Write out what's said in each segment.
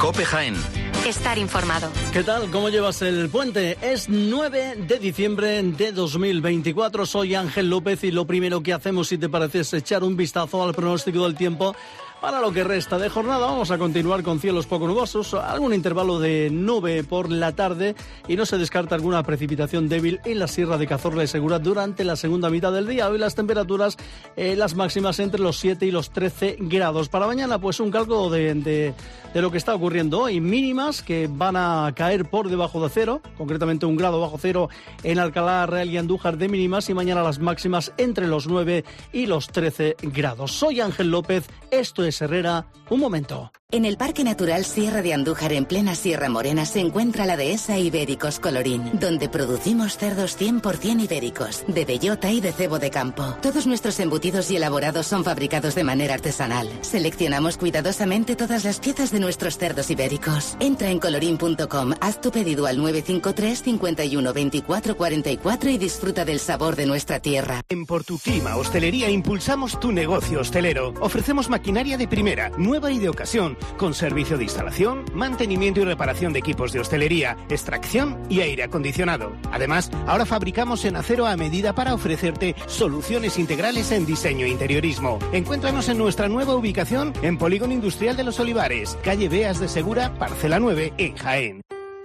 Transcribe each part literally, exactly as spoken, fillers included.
COPE Jaén. Estar informado. ¿Qué tal? ¿Cómo llevas el puente? Es nueve de diciembre de dos mil veinticuatro. Soy Ángel López y lo primero que hacemos, si te parece, es echar un vistazo al pronóstico del tiempo para lo que resta de jornada. Vamos a continuar con cielos poco nubosos, algún intervalo de nube por la tarde y no se descarta alguna precipitación débil en la Sierra de Cazorla y Segura durante la segunda mitad del día. Hoy las temperaturas, eh, las máximas entre los siete y los trece grados. Para mañana, pues un cálculo de, de, de lo que está ocurriendo hoy. Mínimas que van a caer por debajo de cero, concretamente un grado bajo cero en Alcalá Real y Andújar de mínimas, y mañana las máximas entre los nueve y los trece grados. Soy Ángel López, esto es Herrera, un momento. En el Parque Natural Sierra de Andújar, en plena Sierra Morena, se encuentra la dehesa Ibéricos Colorín, donde producimos cerdos cien por ciento ibéricos, de bellota y de cebo de campo. Todos nuestros embutidos y elaborados son fabricados de manera artesanal. Seleccionamos cuidadosamente todas las piezas de nuestros cerdos ibéricos. Entra en colorín punto com, haz tu pedido al nueve cinco tres, cinco uno, veinticuatro cuarenta y cuatro y disfruta del sabor de nuestra tierra. En Portuclima Hostelería impulsamos tu negocio hostelero. Ofrecemos maquinaria de primera, nueva y de ocasión, con servicio de instalación, mantenimiento y reparación de equipos de hostelería, extracción y aire acondicionado. Además, ahora fabricamos en acero a medida para ofrecerte soluciones integrales en diseño e interiorismo. Encuéntranos en nuestra nueva ubicación en Polígono Industrial de los Olivares, calle Beas de Segura, parcela nueve, en Jaén.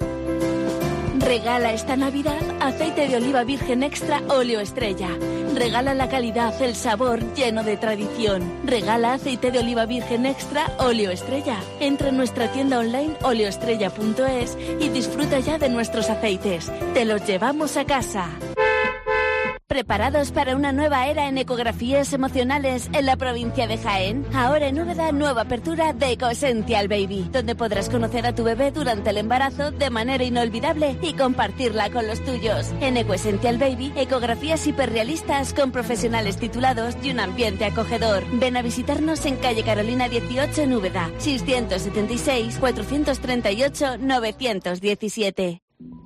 Regala esta Navidad aceite de oliva virgen extra óleo estrella. Regala la calidad, el sabor lleno de tradición. Regala aceite de oliva virgen extra óleo estrella. Entra en nuestra tienda online oleoestrella punto es y disfruta ya de nuestros aceites. Te los llevamos a casa. ¿Preparados para una nueva era en ecografías emocionales en la provincia de Jaén? Ahora en Úbeda, nueva apertura de Ecoessential Baby, donde podrás conocer a tu bebé durante el embarazo de manera inolvidable y compartirla con los tuyos. En Ecoessential Baby, ecografías hiperrealistas con profesionales titulados y un ambiente acogedor. Ven a visitarnos en calle Carolina dieciocho en Úbeda, seiscientos setenta y seis, cuatrocientos treinta y ocho, novecientos diecisiete.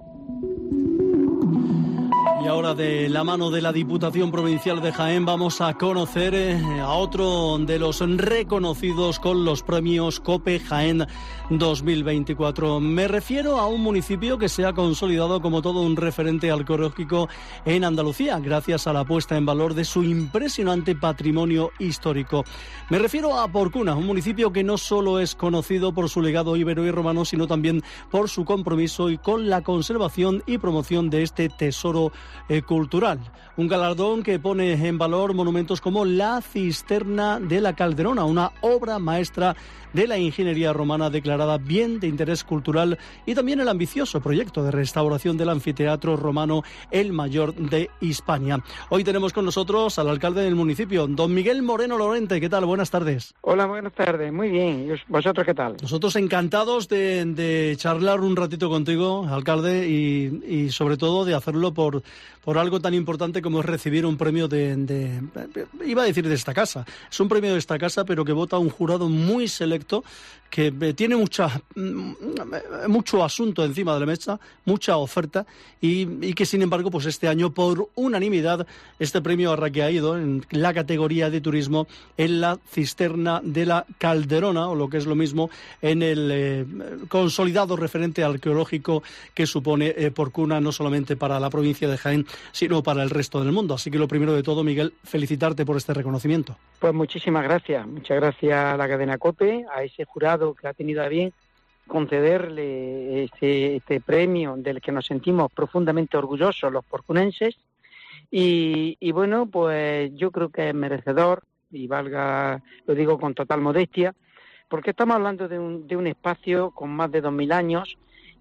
Y ahora, de la mano de la Diputación Provincial de Jaén, vamos a conocer eh, a otro de los reconocidos con los premios COPE Jaén dos mil veinticuatro. Me refiero a un municipio que se ha consolidado como todo un referente arqueológico en Andalucía, gracias a la puesta en valor de su impresionante patrimonio histórico. Me refiero a Porcuna, un municipio que no solo es conocido por su legado ibero y romano, sino también por su compromiso y con la conservación y promoción de este tesoro Eh, cultural. Un galardón que pone en valor monumentos como la Cisterna de la Calderona, una obra maestra de la ingeniería romana declarada bien de interés cultural, y también el ambicioso proyecto de restauración del anfiteatro romano, el mayor de Hispania. Hoy tenemos con nosotros al alcalde del municipio, don Miguel Moreno Lorente. ¿Qué tal? Buenas tardes. Hola, buenas tardes. Muy bien. ¿Vosotros qué tal? Nosotros encantados de, de charlar un ratito contigo, alcalde, y, y sobre todo de hacerlo por, por algo tan importante como es recibir un premio de, de, iba a decir de esta casa. Es un premio de esta casa, pero que vota un jurado muy selecto, que tiene mucha, mucho asunto encima de la mesa, mucha oferta, y, y que sin embargo, pues este año por unanimidad este premio ha recaído en la categoría de turismo en la Cisterna de la Calderona, o lo que es lo mismo, en el eh, consolidado referente arqueológico que supone eh, Porcuna, no solamente para la provincia de Jaén, sino para el resto del mundo. Así que lo primero de todo, Miguel, felicitarte por este reconocimiento. Pues muchísimas gracias, muchas gracias a la cadena COPE, a ese jurado que ha tenido a bien concederle este, este premio del que nos sentimos profundamente orgullosos los porcunenses, y, y bueno, pues yo creo que es merecedor, y valga, lo digo con total modestia, porque estamos hablando de un, de un espacio con más de dos mil años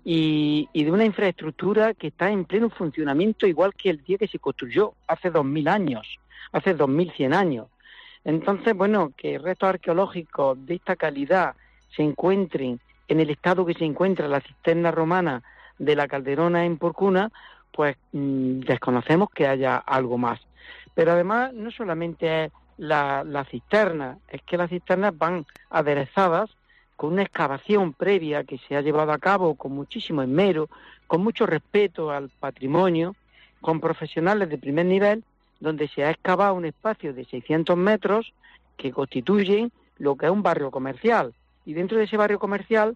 y, y de una infraestructura que está en pleno funcionamiento, igual que el día que se construyó, hace dos mil años, hace dos mil cien años. Entonces, bueno, que restos arqueológicos de esta calidad se encuentren en el estado que se encuentra la cisterna romana de la Calderona en Porcuna, pues mmm, desconocemos que haya algo más. Pero además, no solamente es la, la cisterna, es que las cisternas van aderezadas con una excavación previa que se ha llevado a cabo con muchísimo esmero, con mucho respeto al patrimonio, con profesionales de primer nivel, donde se ha excavado un espacio de seiscientos metros que constituyen lo que es un barrio comercial. Y dentro de ese barrio comercial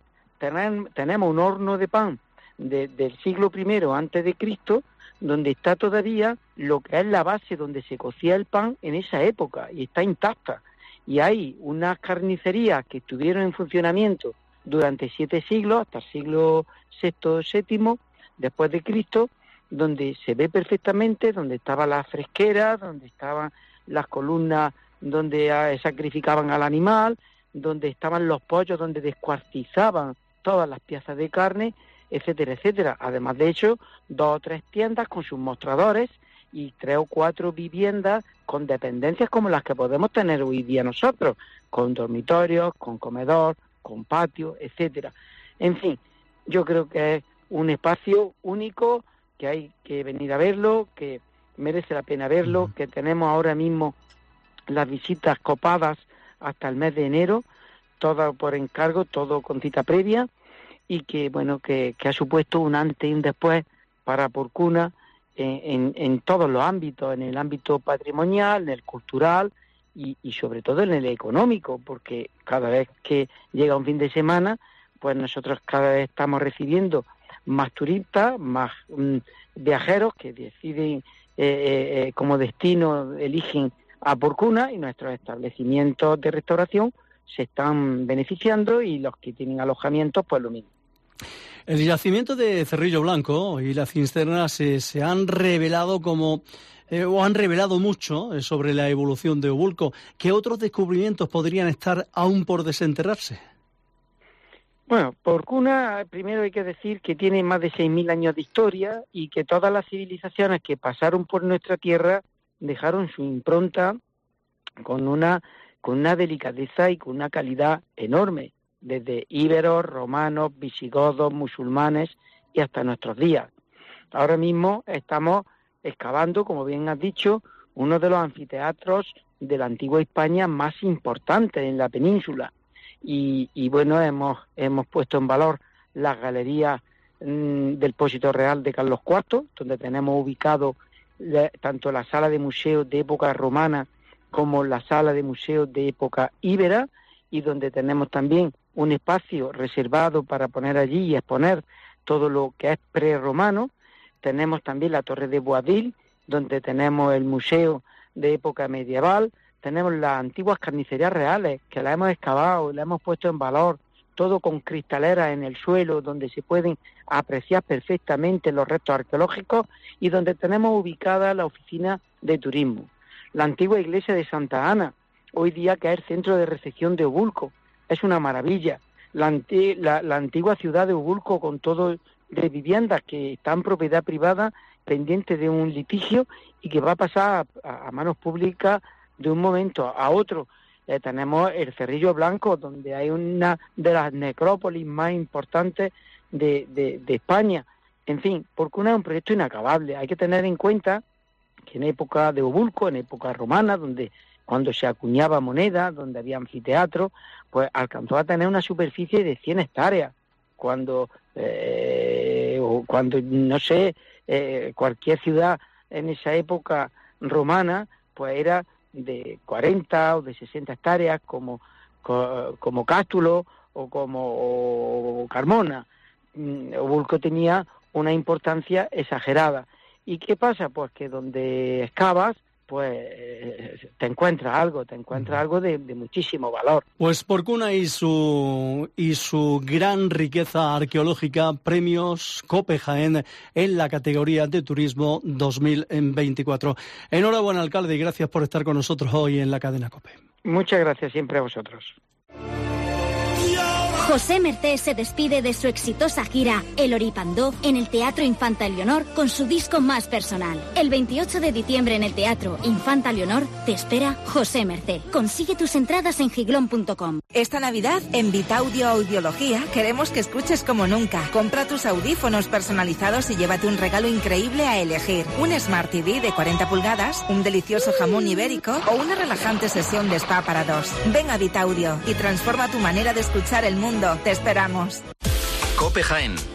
tenem, tenemos un horno de pan de, del siglo primero antes de Cristo, donde está todavía lo que es la base donde se cocía el pan en esa época, y está intacta. Y hay unas carnicerías que estuvieron en funcionamiento durante siete siglos, hasta el siglo sexto, séptimo, después de Cristo, donde se ve perfectamente, donde estaban las fresqueras, donde estaban las columnas donde sacrificaban al animal, donde estaban los pollos, donde descuartizaban todas las piezas de carne, etcétera, etcétera. Además de hecho, dos o tres tiendas con sus mostradores y tres o cuatro viviendas con dependencias como las que podemos tener hoy día nosotros, con dormitorios, con comedor, con patio, etcétera. En fin, yo creo que es un espacio único, que hay que venir a verlo, que merece la pena verlo, que tenemos ahora mismo las visitas copadas hasta el mes de enero, todo por encargo, todo con cita previa, y que bueno que, que ha supuesto un antes y un después para Porcuna en, en, en todos los ámbitos, en el ámbito patrimonial, en el cultural y, y sobre todo en el económico, porque cada vez que llega un fin de semana, pues nosotros cada vez estamos recibiendo más turistas, más mm, viajeros que deciden eh, eh, como destino, eligen a Porcuna, y nuestros establecimientos de restauración se están beneficiando, y los que tienen alojamientos pues lo mismo. El yacimiento de Cerrillo Blanco y la cisterna se, se han revelado como eh, o han revelado mucho eh, sobre la evolución de Obulco. ¿Qué otros descubrimientos podrían estar aún por desenterrarse? Bueno, Porcuna, primero hay que decir que tiene más de seis mil años de historia, y que todas las civilizaciones que pasaron por nuestra tierra dejaron su impronta con una con una delicadeza y con una calidad enorme, desde íberos, romanos, visigodos, musulmanes y hasta nuestros días. Ahora mismo estamos excavando, como bien has dicho, uno de los anfiteatros de la antigua España más importantes en la península. Y, y bueno, hemos hemos puesto en valor las galerías mmm, del Pósito Real de Carlos cuarto, donde tenemos ubicado la, tanto la sala de museo de época romana como la sala de museo de época íbera, y donde tenemos también un espacio reservado para poner allí y exponer todo lo que es prerromano. Tenemos también la Torre de Boabdil, donde tenemos el museo de época medieval. Tenemos las antiguas carnicerías reales, que las hemos excavado, las hemos puesto en valor, todo con cristaleras en el suelo, donde se pueden apreciar perfectamente los restos arqueológicos, y donde tenemos ubicada la oficina de turismo. La antigua iglesia de Santa Ana, hoy día que es el centro de recepción de Obulco, es una maravilla. La, anti, la, la antigua ciudad de Obulco, con todo de viviendas que están en propiedad privada, pendiente de un litigio, y que va a pasar a, a manos públicas de un momento a otro. Eh, tenemos el Cerrillo Blanco, donde hay una de las necrópolis más importantes de, de, de España. En fin, Porcuna es un proyecto inacabable. Hay que tener en cuenta que en época de Obulco, en época romana, donde cuando se acuñaba moneda, donde había anfiteatro, pues alcanzó a tener una superficie de cien hectáreas. Cuando, eh, o cuando no sé, eh, cualquier ciudad en esa época romana, pues era de cuarenta o de sesenta hectáreas, como, como Cástulo o como o Carmona. Obulco tenía una importancia exagerada. ¿Y qué pasa? Pues que donde excavas, pues te encuentras algo, te encuentras algo de, de muchísimo valor. Pues Porcuna y su y su gran riqueza arqueológica, premios COPE Jaén en la categoría de turismo dos mil veinticuatro. Enhorabuena, alcalde, y gracias por estar con nosotros hoy en la cadena COPE. Muchas gracias siempre a vosotros. José Mercé se despide de su exitosa gira El Oripandó en el Teatro Infanta Leonor con su disco más personal. El veintiocho de diciembre en el Teatro Infanta Leonor te espera José Mercé. Consigue tus entradas en giglón punto com. Esta Navidad en Vitaudio Audiología queremos que escuches como nunca. Compra tus audífonos personalizados y llévate un regalo increíble a elegir. Un Smart T V de cuarenta pulgadas, un delicioso jamón ibérico o una relajante sesión de spa para dos. Ven a Vitaudio y transforma tu manera de escuchar el mundo. Te esperamos. COPE Jaén.